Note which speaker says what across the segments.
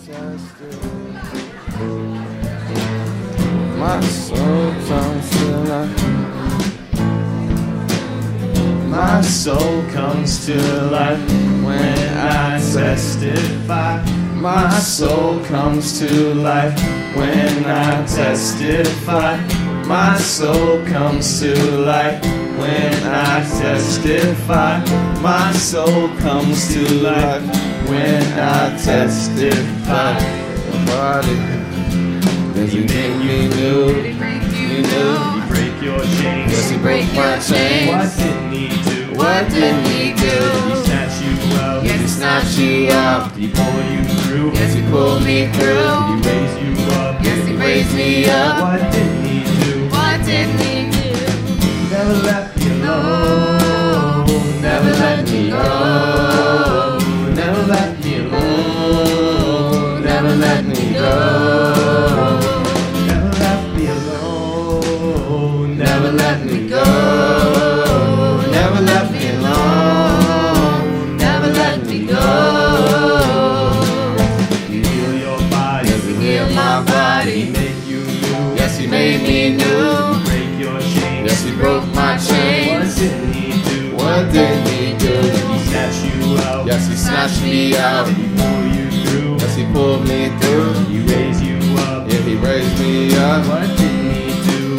Speaker 1: My soul comes to life. My soul comes to life when I testify. My soul comes to life when I testify. My soul comes to life when I testify. My soul comes to life when I testify. Body, does he make me new? You know,
Speaker 2: you break your chains.
Speaker 1: yes, he broke my chains.
Speaker 2: What didn't he do?
Speaker 1: What did he do?
Speaker 2: He snatched you out.
Speaker 1: Yes, he snatched you out.
Speaker 2: He pulled you through.
Speaker 1: Yes, he pulled me through.
Speaker 2: He raised you up.
Speaker 1: Yes, he raised me up.
Speaker 2: What didn't he do?
Speaker 1: What didn't he do?
Speaker 2: Never left me alone.
Speaker 1: Never let me go.
Speaker 2: Never left me alone.
Speaker 1: Never let me go.
Speaker 2: Never left me alone.
Speaker 1: Never let me go. Never let me alone. Never let me go.
Speaker 2: He healed your body.
Speaker 1: Yes, he healed my
Speaker 2: He
Speaker 1: body.
Speaker 2: made you new.
Speaker 1: Yes, he made me new.
Speaker 2: Break your chains.
Speaker 1: Yes, he broke my
Speaker 2: What
Speaker 1: chains.
Speaker 2: didn't he do?
Speaker 1: What did he do?
Speaker 2: He snatched you out.
Speaker 1: Yes, he snatched me out.
Speaker 2: He pulled you through.
Speaker 1: Yes, he pulled me through.
Speaker 2: He raised you up.
Speaker 1: Yeah, he raised me up.
Speaker 2: What didn't he do?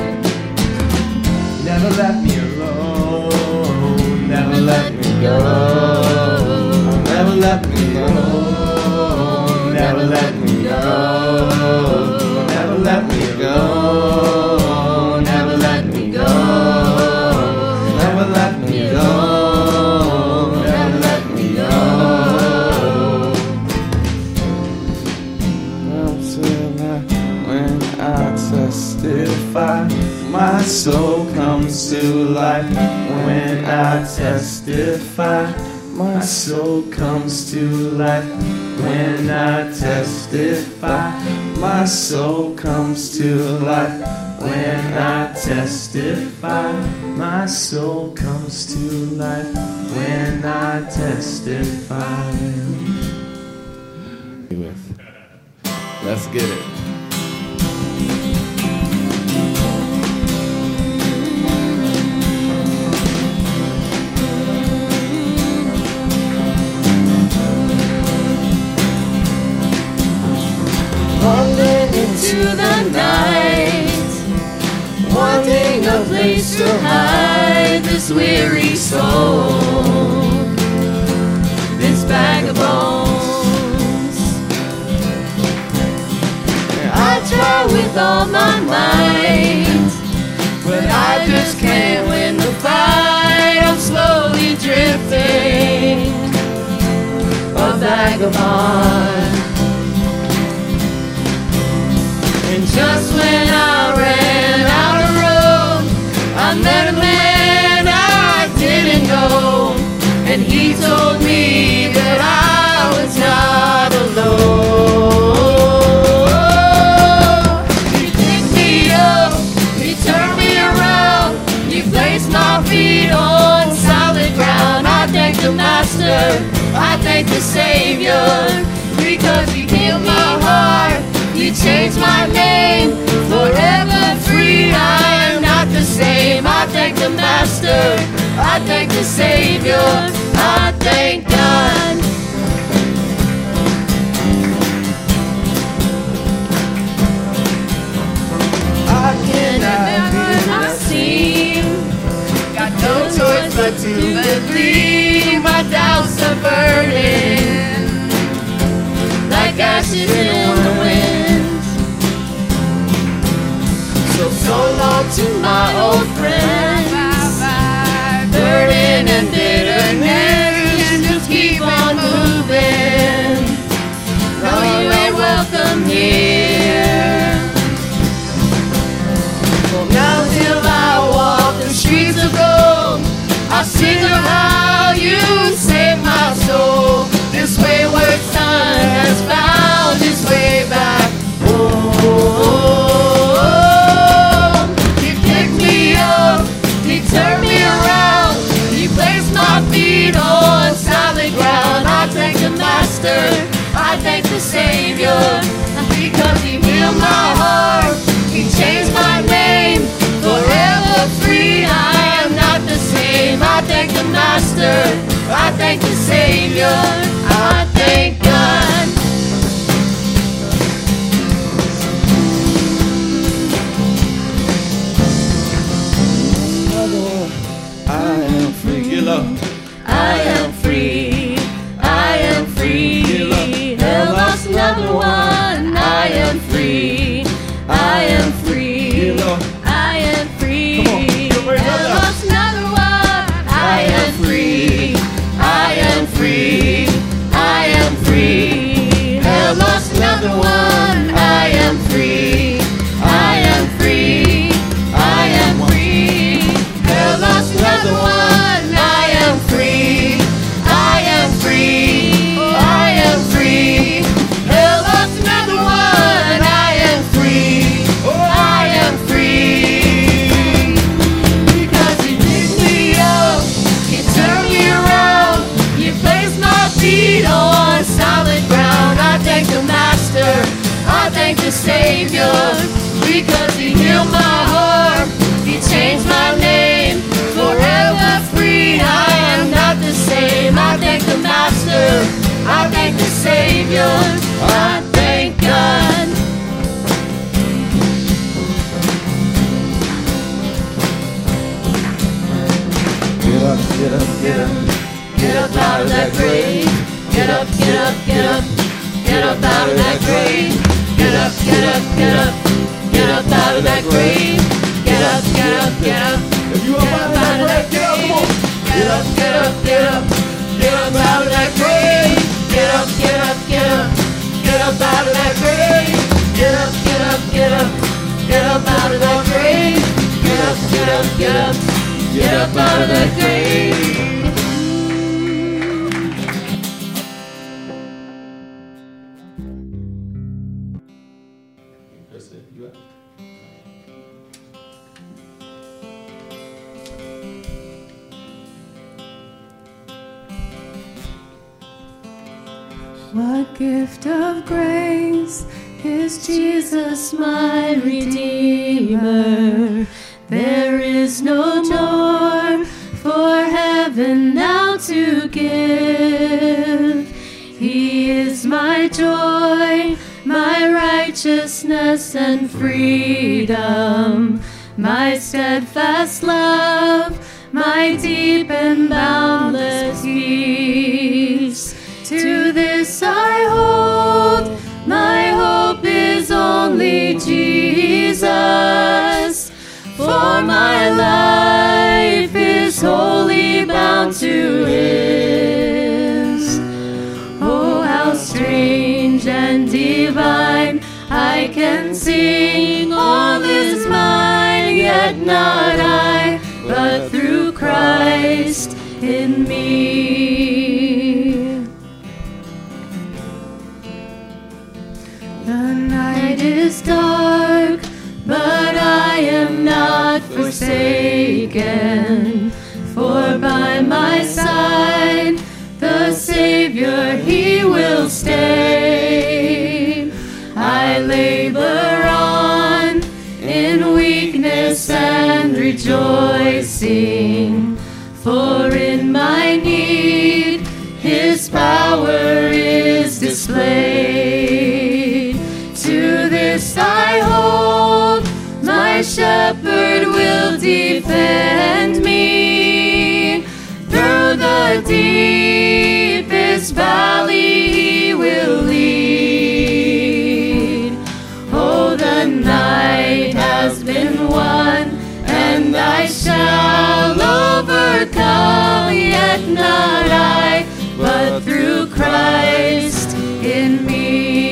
Speaker 2: Never left me alone.
Speaker 1: Never let me go. Never let me go. Never let me go. Never let me go. Never let me go. Never let me go. Never let me go. When I testify, my soul comes to life. When I testify, my soul comes to life. When I testify, my soul comes to life. When I testify, my soul comes to life. When I testify. Let's get it.
Speaker 3: Falling into the night, wanting a place to hide this weary soul, this bag of bones. I try with all my might, but I just can't win the fight. I'm slowly drifting, a vagabond. And just when I ran out of road, I met a man I didn't know, and he told me that I was not alone. He picked me up, he turned me around, he placed my feet on solid ground. I thank the Master, I thank the Savior, because he healed my heart. You changed my name, forever free. I am not the same. I thank the Master, I thank the Savior, I thank God. I cannot be not seen. Got no choice but to believe. My doubts are burning like ashes in the wind. So long to my old friends, burden and bitterness, just keep on moving. No, you ain't welcome here. Well, now till I walk the streets of gold, I sing of how you saved my soul. This wayward son has found his way back home. Turn me around, he placed my feet on solid ground. I thank the Master, I I thank the Savior, because He healed my heart, He changed my name, forever free. I am not the same. I thank the Master, I thank the Savior, I thank God.
Speaker 1: I am free, Lord.
Speaker 3: I am free, I am free. Hell lost another one. I am free, I am free. I am free. Hell lost another one. I am free, I am free. I am free. Hell lost another one. I am free, I am free. I am free. Hell lost another one. I am free, I am free. I am free. Hell lost another one. I am free, I am free. Because He picked me up, He turned me around, He placed my feet on solid ground. I thank the Master, I thank the Savior, because He healed my heart, He changed my name, forever free. I am not the same. I thank the Master, I thank the Savior, I thank God.
Speaker 1: Get up, get up, get up.
Speaker 3: Get up out of that grave. Get up, get up, get up. Get up out of that grave. Get up, get up, get up. Get up out of that grave. Get up, get up, get up.
Speaker 1: If you up out of that grave, get up, come on.
Speaker 3: Get up, get up, get up. Get up out of that grave. Get up, get up, get up. Get up out of that grave. Get up, get up, get up. Get up out of that grave. Get up, get up, get up. Get up out of that grave.
Speaker 1: That's it. You up?
Speaker 3: What gift of grace is Jesus my Redeemer? There is no door for heaven now to give. He is my joy, my righteousness and freedom, my steadfast love, my deep and boundless peace. To this I hold, my hope is only Jesus, for my life is wholly bound to His. Oh, how strange and divine, I can sing all is mine, yet not I, but through Christ in me. The night is dark, but I am not forsaken, for by my side the Savior He will stay. I labor on in weakness and rejoicing, for in my need His power is displayed. To this I hold, my shepherd will defend me. Through the deepest valley He will lead. Oh, the night has been won, and I shall overcome, yet not I, but through Christ in me.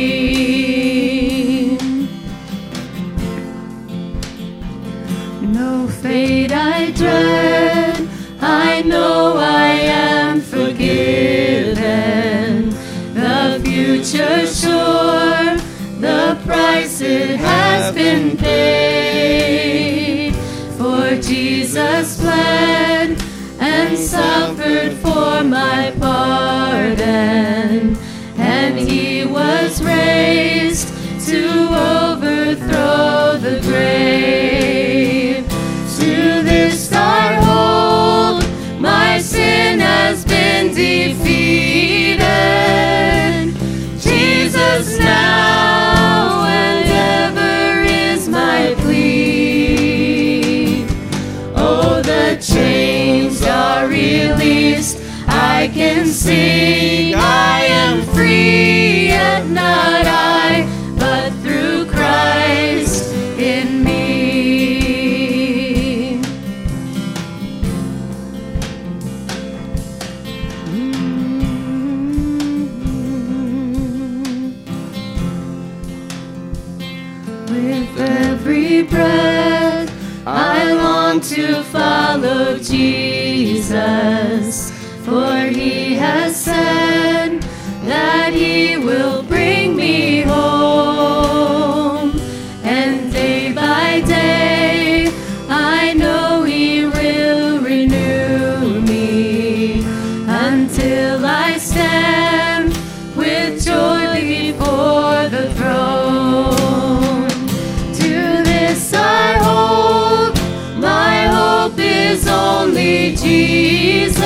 Speaker 3: No fate I dread, I know I am forgiven. The future sure, the price it has been paid. For Jesus bled and suffered for my pardon, and He was was raised to overthrow the grave. To this I hold, my sin has been defeated. Jesus now and ever is my plea. Oh, the chains are released, I can sing, I am free, yet not I, but through Christ in me. With every breath, I long to follow Jesus, for he has said that he will bring me home. And day by day, I know he will renew me until I stand with joy before the throne. To this I hold, my hope is only Jesus.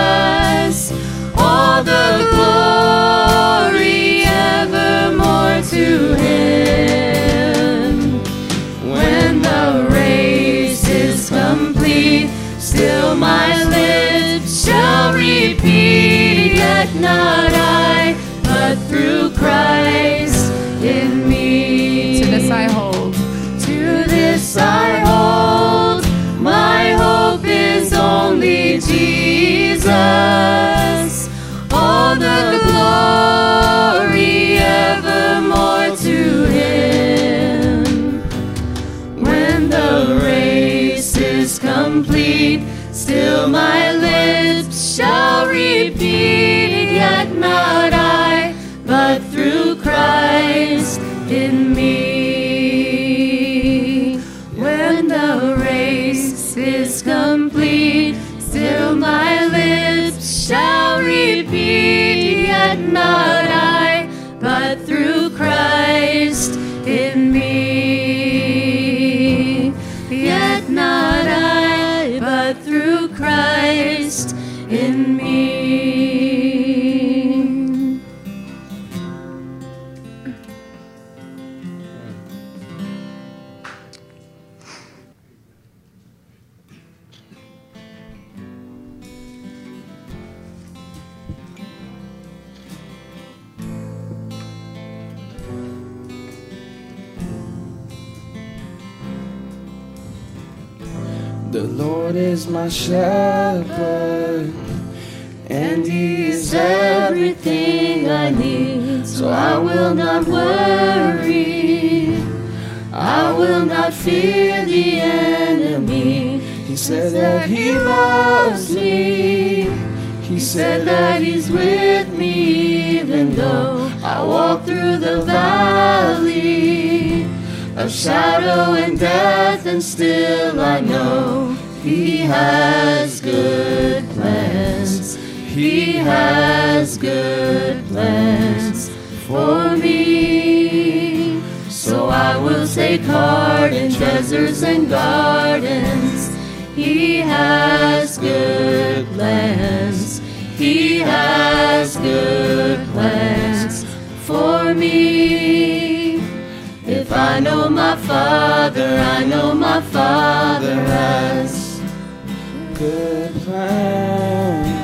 Speaker 3: All the glory evermore to him. When the race is complete, still my lips shall repeat, yet not I, but through Christ in me.
Speaker 4: To this I hold.
Speaker 3: To this I hold, my hope is only Jesus. All the glory evermore to him. When the race is complete, still my lips shall repeat, yet not I, but through Christ in me. When the race is complete, still my lips shall repeat, yet not I, but through Christ in me. Yet not I, but through Christ in me.
Speaker 1: The Lord is my shepherd, and he is everything I need. So I will not worry, I will not fear the enemy. He said that he loves me, he said that he's with me, even though I walk through the valley of shadow and death, and still I know he has good plans. He has good plans for me. So I will take heart in deserts and gardens. He has good plans. He has good plans for me. If I know my Father, I know my Father has good plans.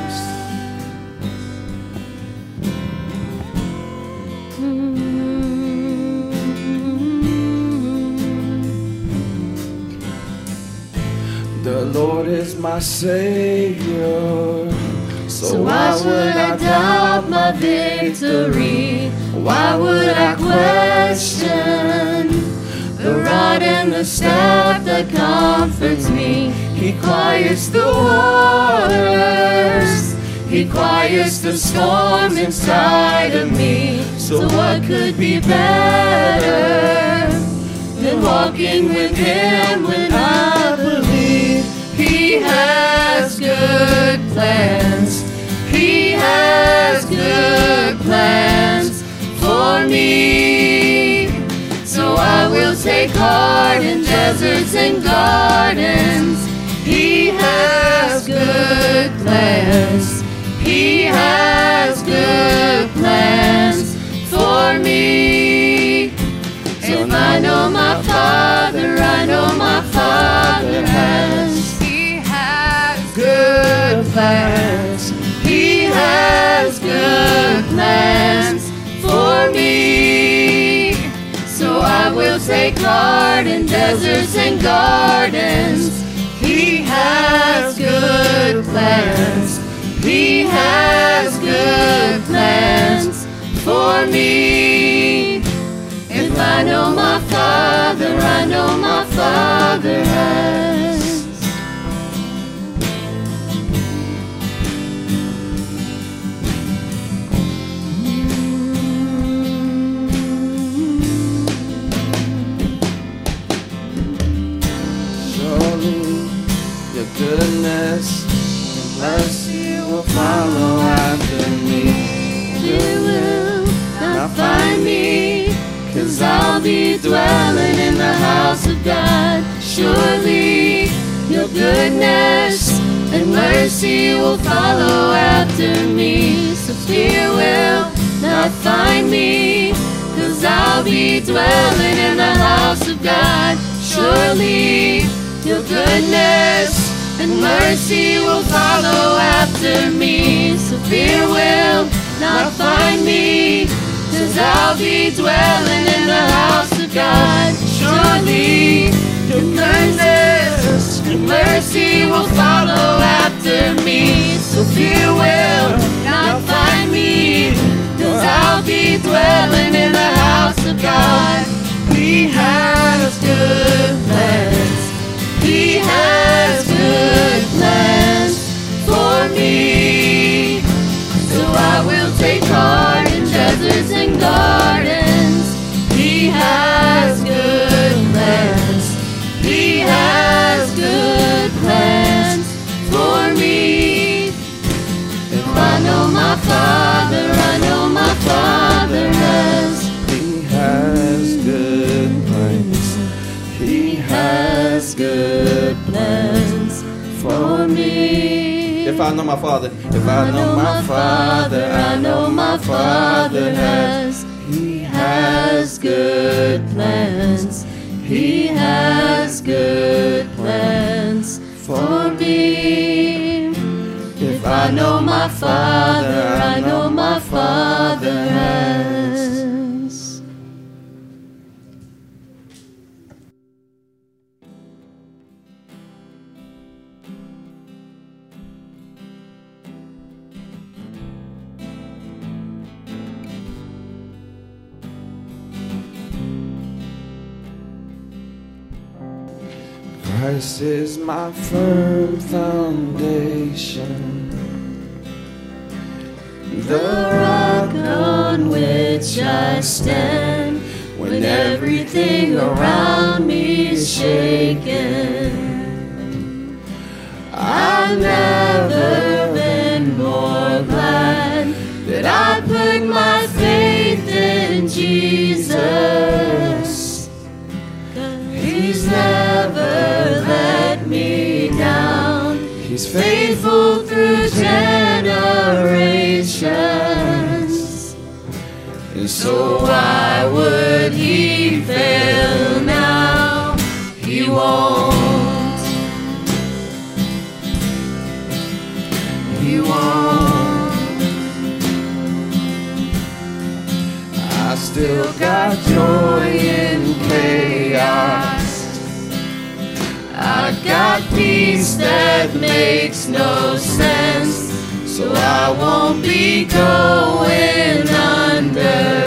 Speaker 1: The Lord is my Savior, so why would I doubt my victory? Why would I question the rod and the staff that comforts me? He quiets the waters, he quiets the storms inside of me. So what could be better than walking with him when I believe he has good plans? He has good plans for
Speaker 3: me. So I will take heart in deserts and gardens. He has good plans. He has good plans for me. If I know my Father, I know my Father has. He has good plans. He has good plans for me. So I will take heart in deserts and gardens. He has good plans. He has good plans for me. If I know my Father, I know my Father has.
Speaker 1: Your goodness and mercy will follow after me.
Speaker 3: You will not find me, 'cause I'll be dwelling in the house of God. Surely your goodness and mercy will follow after me. So fear will not find me, 'cause I'll be dwelling in the house of God. Surely your goodness and mercy will follow after me. So fear will not find me, 'cause I'll be dwelling in the house of God. Surely your goodness and mercy will follow after me. So fear will not find me, 'cause I'll be dwelling in the house of God. He has good plans. He has good plans for me. So I will take heart in deserts and gardens. He has good plans. He has good plans for me. If I know my Father, I know my Father has.
Speaker 1: He has good plans. He has good plans for me. If I know my Father, if I know my Father, I know my Father has. He has good plans. He has good plans for me. If I know my Father, I know my Father has. Christ is my firm foundation,
Speaker 3: The rock on which I stand when everything around me is shaken. I've never been more glad that I put my faith in Jesus. He's never let me down. He's faithful through generations. And so why would he fail now? He won't. He won't.
Speaker 1: I still got joy in chaos.
Speaker 3: I got peace that makes no sense, so I won't be going under.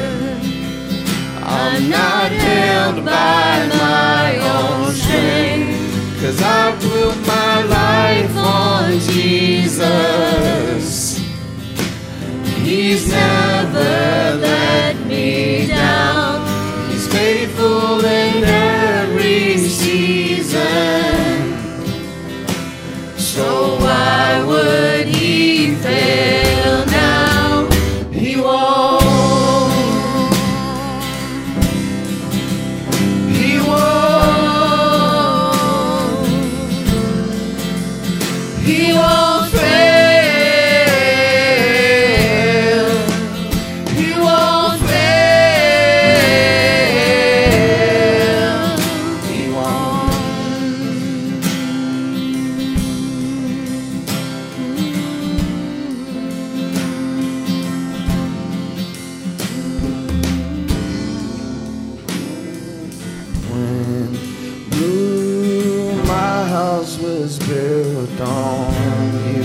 Speaker 3: I'm not held by my own strength,
Speaker 1: 'Cause I put my life on Jesus.
Speaker 3: He's never let me down. He's faithful in every season. So why would he fail now? He won't.
Speaker 1: was built on you.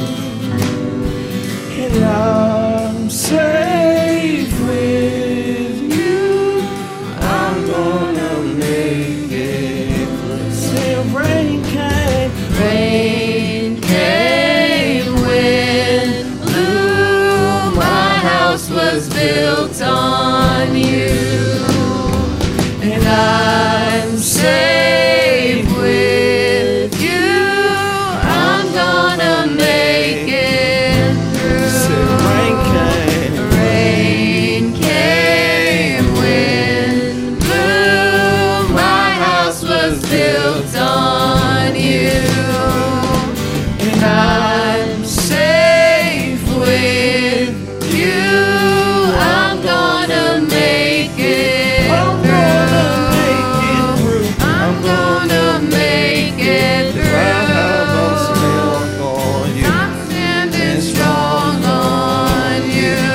Speaker 1: And I'm safe with you. I'm gonna make it through. Say rain came.
Speaker 3: Rain came, wind blew, my house was built on you. And I'm safe with you, I'm gonna make it through.
Speaker 1: Say rain came.
Speaker 3: Rain came, wind blew, my house was built on you. And I'm safe with you, I'm gonna make it through. I'm gonna make it through. I'm standing strong on you.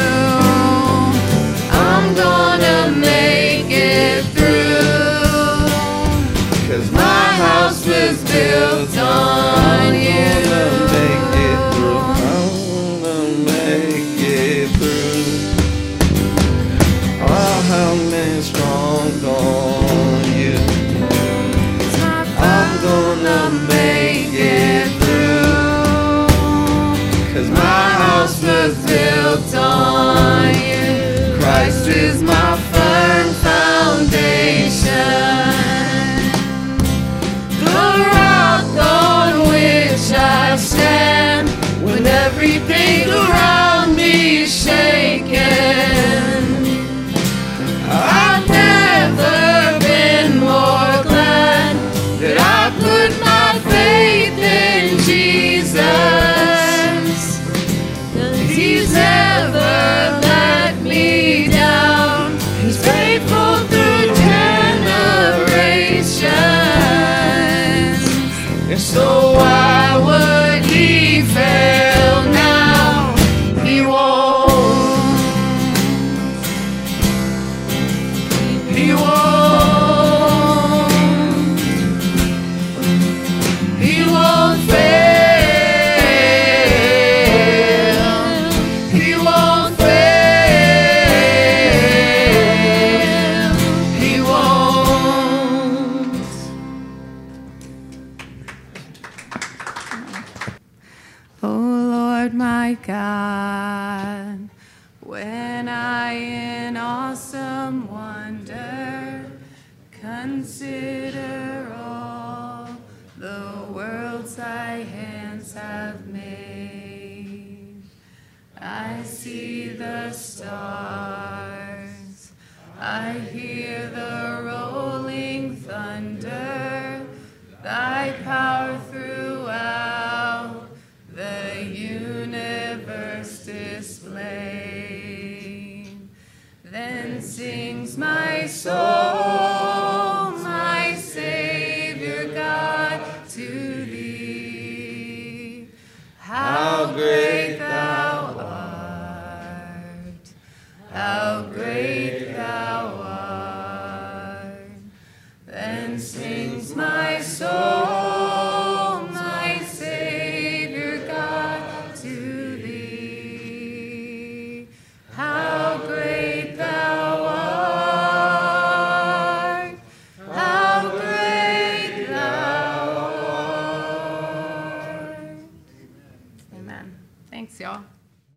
Speaker 3: I'm gonna make it through.
Speaker 1: 'Cause
Speaker 3: My house was built on you. Built on you. Christ is my firm foundation, the rock on which I stand when everything around me is shaken. I've never been more glad that I put my faith in Jesus. He's never let me down. He's faithful through generations. And so why would he fail now? He won't. He won't. He won't fail. My God, when I in awesome wonder consider all the worlds thy hands have made, I see the stars, I hear the rolling thunder, thy power throughout the universe displayed. Then sings my soul, my Savior God, to thee. How great thou art, how great thou art. Then sings my soul,